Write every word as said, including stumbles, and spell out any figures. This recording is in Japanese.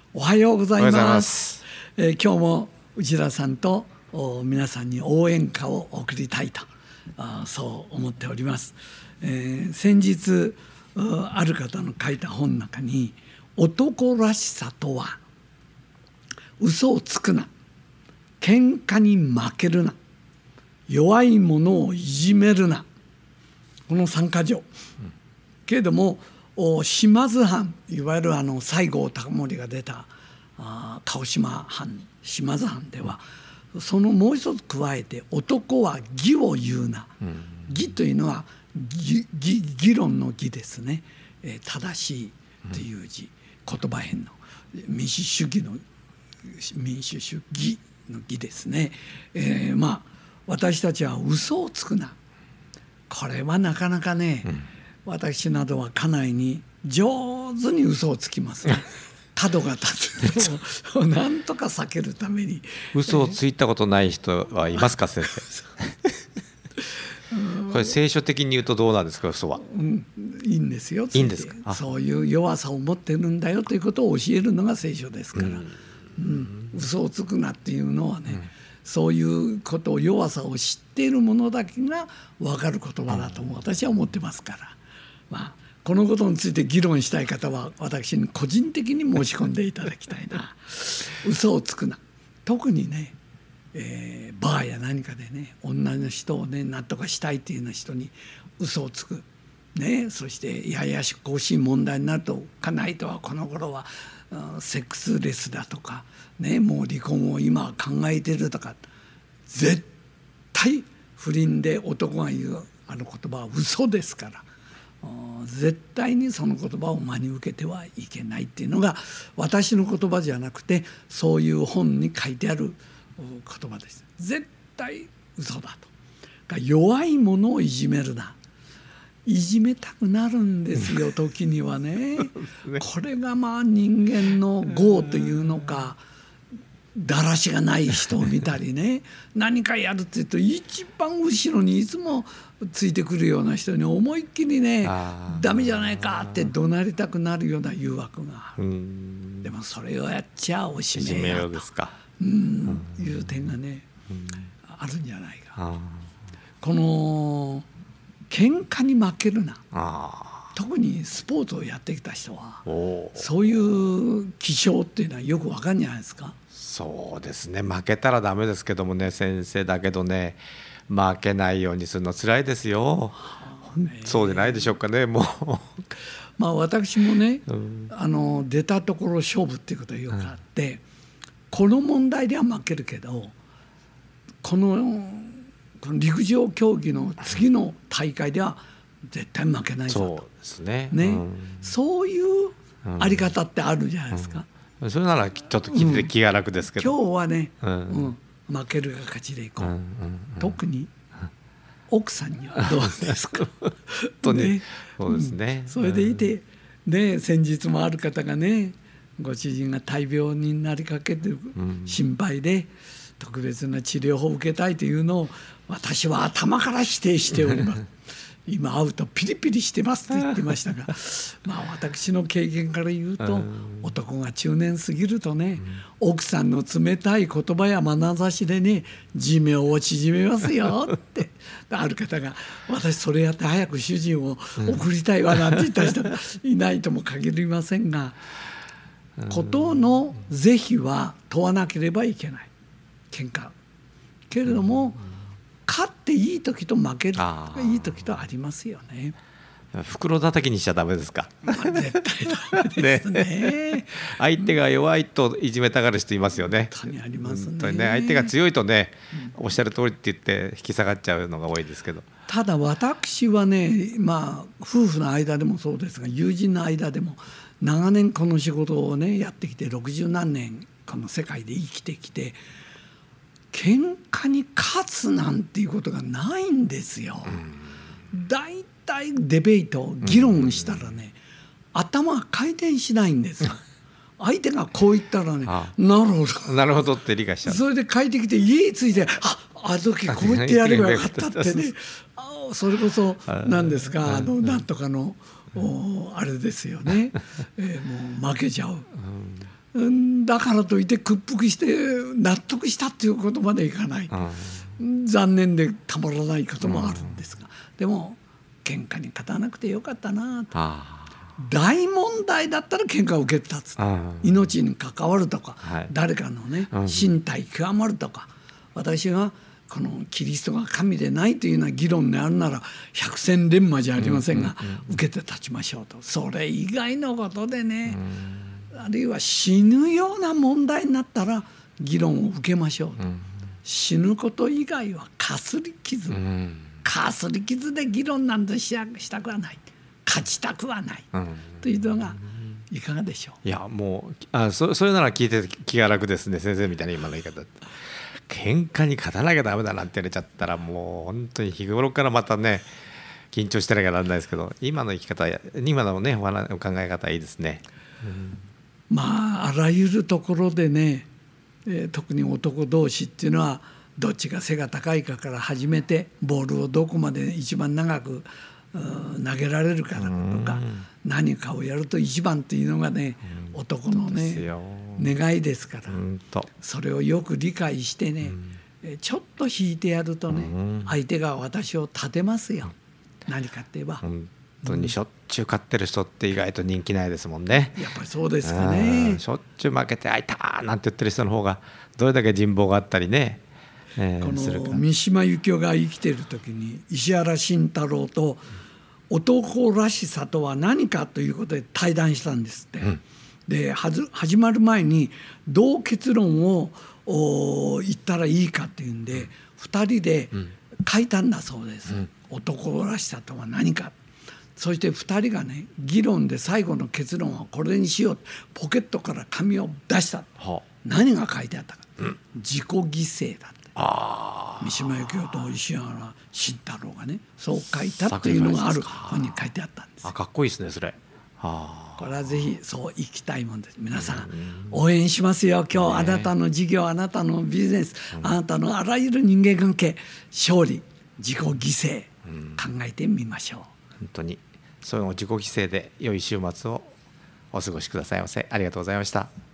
おはようございます。 おはようございます。 えー、今日も内田さんと皆さんに応援歌を送りたいとあそう思っております。えー、先日ある方の書いた本の中に、男らしさとは嘘をつくな、喧嘩に負けるな、弱い者をいじめるな、このさんか条、うん、けれども島津藩、いわゆるあの西郷隆盛が出たあ鹿児島藩、島津藩ではそのもう一つ加えて、男は義を言うな、うん、義というのは 議, 議, 議論の義ですね、えー、正しいという字、うん、言葉変の民主主義の民主主義の義ですね。えー、まあ私たちは嘘をつくな、これはなかなかね、うん、私などは家内に上手に嘘をつきます角が立つのをなんとか避けるために。 嘘をついたことない人はいますか、先生これ聖書的に言うとどうなんですか、嘘は。 うん、いいんですよ。 いいんですか。 そういう弱さを持ってるんだよということを教えるのが聖書ですから、うんうん、嘘をつくなっていうのはね、うん、そういうことを、弱さを知っている者だけが分かる言葉だと私は思ってますから、まあ、このことについて議論したい方は私に個人的に申し込んでいただきたいな嘘をつくな、特にね、えー、バーや何かでね、女の人をね何とかしたいっていうような人に嘘をつく、ね、そしてややこしい問題になると、家内とはこの頃はセックスレスだとか、ね、もう離婚を今考えてるとか、絶対不倫で男が言うあの言葉は嘘ですから、絶対にその言葉を真に受けてはいけないっていうのが私の言葉じゃなくて、そういう本に書いてある言葉です。絶対嘘だと。弱い者をいじめるな、いじめたくなるんですよ時には ね, ねこれがまあ人間の業というのか、だらしがない人を見たりね何かやるって言うと一番後ろにいつもついてくるような人に思いっきりね、ダメじゃないかって怒鳴りたくなるような誘惑がある。でもそれをやっちゃおしめやとですか、 うん、いう点がね、あるんじゃないか。この喧嘩に負けるな、特にスポーツをやってきた人はそういう気性っていうのはよく分かるんじゃないですか。 そうですね、負けたらダメですけどもね、先生、だけどね、負けないようにするのつらいですよ。そうでないでしょうかね。もうまあ私もね、うん、あの出たところ勝負っていうことがよくあって、うん、この問題では負けるけど、このこの陸上競技の次の大会では絶対負けないぞと、 そうですね、 ね、 うん、 そういうあり方ってあるじゃないですか、 うんうん、それならちょっと聞いて気が楽ですけど、 うん、今日はね、うんうん、負けるが勝ちでいこう、うんうんうん、特に奥さんにはどうですか本当に、ね、そうですね、 うん、それでいて、ね、先日もある方がね、ご主人が大病になりかけてる心配で、うん、特別な治療法を受けたいというのを私は頭から否定しております今会うとピリピリしてますって言ってましたがまあ私の経験から言うと、男が中年過ぎるとね、奥さんの冷たい言葉や眼差しでね寿命を縮めますよってある方が、私それやって早く主人を送りたいわなんて言った人がいないとも限りませんが、ことの是非は問わなければいけない。喧嘩けれども、勝っていい時と負けるいい時とありますよね。 袋叩きにしちゃダメですか、 まあ、絶対ダメですねね相手が弱いといじめたがる人いますよね。 本当にありますね。 本当にね、相手が強いとね、うん、おっしゃる通りって言って引き下がっちゃうのが多いですけど、 ただ私はね、まあ夫婦の間でもそうですが、友人の間でも長年この仕事をねやってきて、ろくじゅう何年この世界で生きてきて、喧嘩に勝つなんていうことがないんですよ。だいたいデベート議論したらね、頭が回転しないんですよ。相手がこう言ったらね、ああなるほどなるほどって理解しちゃう。 それで帰ってきて家に着いて、ああの時こう言ってやればよかったってねあそれこそなんですか、あのなんとかのあれですよね、えー、もう負けちゃう。 うんだからといって屈服して納得したっていうことまでいかない、うん、残念でたまらないこともあるんですが、うん、でも喧嘩に勝たなくてよかったなと。大問題だったら喧嘩を受け立つ、命に関わるとか、はい、誰かのね、うん、身体極まるとか、私がこのキリストが神でないというような議論にあるなら百戦錬磨じゃありませんが、うんうんうん、受けて立ちましょうと。それ以外のことでね、うん、あるいは死ぬような問題になったら議論を受けましょうと、うん、死ぬこと以外はかすり傷、うん、かすり傷で議論なんてしたくはない、勝ちたくはない、うん、というのがいかがでしょう。 いやもうあ そ, それなら聞いて気が楽ですね、先生みたいな今の言い方。喧嘩に勝たなきゃダメだなんて言われちゃったらもう本当に日頃からまたね緊張してなきゃならないですけど、今の生き方今のねお考え方いいですね、うん、 まああらゆるところでね、えー、特に男同士っていうのはどっちが背が高いかから始めてボールをどこまで一番長く投げられるかとか、何かをやると一番っていうのがね、男のね願いですから、それをよく理解してね、ちょっと引いてやるとね、相手が私を立てますよ。何かって言えば本当にしょっちゅう勝ってる人って意外と人気ないですもんね。 やっぱりそうですかね。 しょっちゅう負けてあいたーなんて言ってる人の方がどれだけ人望があったりね、えー、 この三島由紀夫が生きている時に石原慎太郎と男らしさとは何かということで対談したんですって、うん、で始まる前にどう結論を言ったらいいかっていうんで、うん、ふたりで書いたんだそうです、うん、男らしさとは何か。そしてふたりがね議論で最後の結論はこれにしよう、ポケットから紙を出した、はあ、何が書いてあったか、うん、自己犠牲だって。あ三島由紀夫と石原慎太郎がねそう書いたっていうのがある本に書いてあったんですよ。 あかっこいいですねそれ。はこれはぜひそう生きたいもんです。皆さん応援しますよ。今日あなたの事業、あなたのビジネス、あなたのあらゆる人間関係、勝利、自己犠牲考えてみましょう。 本当にそういうのを自己犠牲で良い週末をお過ごしくださいませ。ありがとうございました。